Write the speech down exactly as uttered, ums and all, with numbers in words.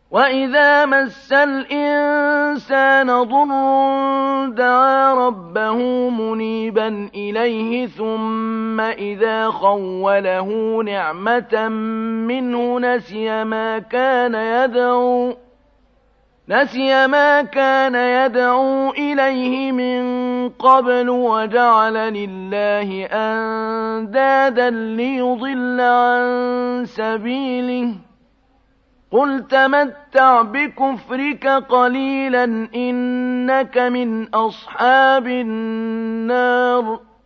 وَإِذَا مَسَّ الْإِنسَانَ ضُرٌّ دَعَا رَبَّهُ مُنِيبًا إِلَيْهِ ثُمَّ إِذَا خَوَّلَهُ نِعْمَةً مِّنْهُ نَسِيَ مَا كَانَ يَدْعُو نسي ما كان يدعو إليه من قبل وجعل لله أندادا ليضل عن سبيله قل تمتع بكفرك قليلا إنك من أصحاب النار